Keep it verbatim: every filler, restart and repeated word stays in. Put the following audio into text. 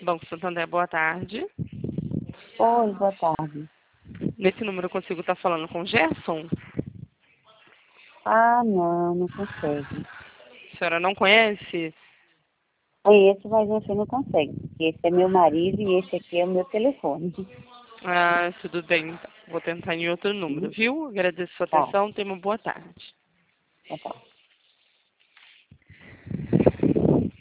Banco Santander, boa tarde. Oi, boa tarde. Nesse número eu consigo estar falando com o Gerson? Ah, não, não consegue. A senhora não conhece? Conheço, mas você não consegue. Porque esse é meu marido e esse aqui é o meu telefone. Ah, tudo bem. Então. Vou tentar em outro número, Hum, viu? Agradeço a sua Tá, atenção. Tenha uma boa tarde. tá, tá.